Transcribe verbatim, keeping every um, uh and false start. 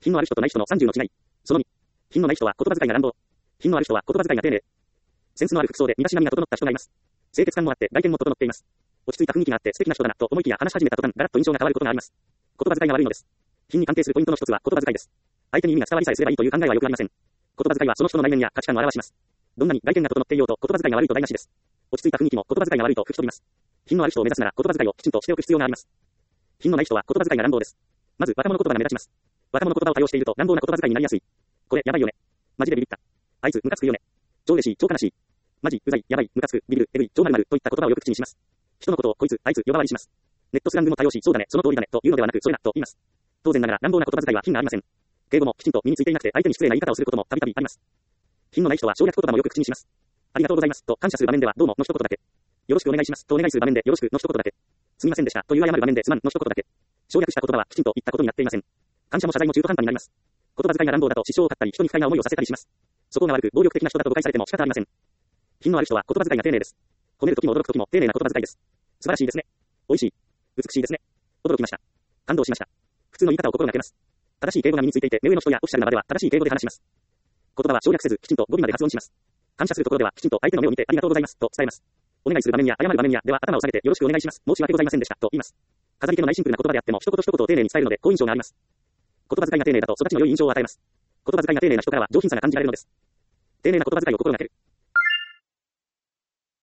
品のある人とない人のさんじゅうの違い。そのに。品のない人は言葉遣いが乱暴。品のある人は言葉遣いが丁寧。センスのある服装で身だしなみが整った人がいます。清潔感もあって外見も整っています。落ち着いた雰囲気があって素敵な人だなと思いきや話し始めた途端ガラッと印象が変わることがあります。言葉遣いが悪いのです。品に関係するポイントの一つは言葉遣いです。相手に意味が伝わりさえすればいいという考えはよくありません。言葉遣いはその人の内面や価値観を表します。どんなに外見が整っていようと言葉遣いが悪いと台無しです。落ち着いた雰囲気も言葉遣いが悪いと吹き飛びます。品のある人を目指すなら言葉遣いをきちんとしておく必要があります。品のない人は言葉遣いが乱暴です。まず若者言葉が目立ちます。若者言葉を多用していると乱暴な言葉遣いになりやすい。これやばいよね。マジでビビった。あいつムカつくよね。超嬉しい、超悲しい。マジ、うざい、やばい、ムカつく、ビビる、エグい、超〇〇といった言葉をよく口にします。人のことをこいつ、あいつ呼ばわりします。ネットスラングも多用し、そうだね、その通りだねというのではなく、それなと言います。当然ながら乱暴な言葉遣いは品がありません。敬語もきちんと身についていなくて相手に失礼な言い方をすることもたびたびあります。品のない人は省略言葉もよく口にします。ありがとうございますと感謝する場面ではどうもの一言だけ。よろしくお願いしますとお願いする場面でよろしくの一言だけ。すみませんでしたという謝る場面ですまんの一言だけ。省略した言葉はきちんと言ったことになっていません。感謝も謝罪も中途半端になります。言葉遣いが乱暴だと支障を買ったり人に不快な思いをさせたりします。そこが悪く暴力的な人だと誤解されても仕方ありません。品のある人は言葉遣いが丁寧です。褒めるときも驚くときも丁寧な言葉遣いです。素晴らしいですね。美味しい。美しいですね。驚きました。感動しました。普通の言い方を心がけます。正しい敬語が身についていて目上の人やオフィシャルな場では正しい敬語で話します。言葉は省略せずきちんと語尾まで発音します。感謝するところではきちんと相手の目を見てありがとうございますと伝えます。お願いする場面や謝る場面やでは頭を下げてよろしくお願いします。申し訳ございませんでしたと言います。飾り気のないシンプルな言葉であっても一言一言を丁寧に伝えるので好印象があります。言葉遣いが丁寧だと育ちの良い印象を与えます。言葉遣いが丁寧な人からは上品さが感じられるのです。丁寧な言葉遣いを心がける。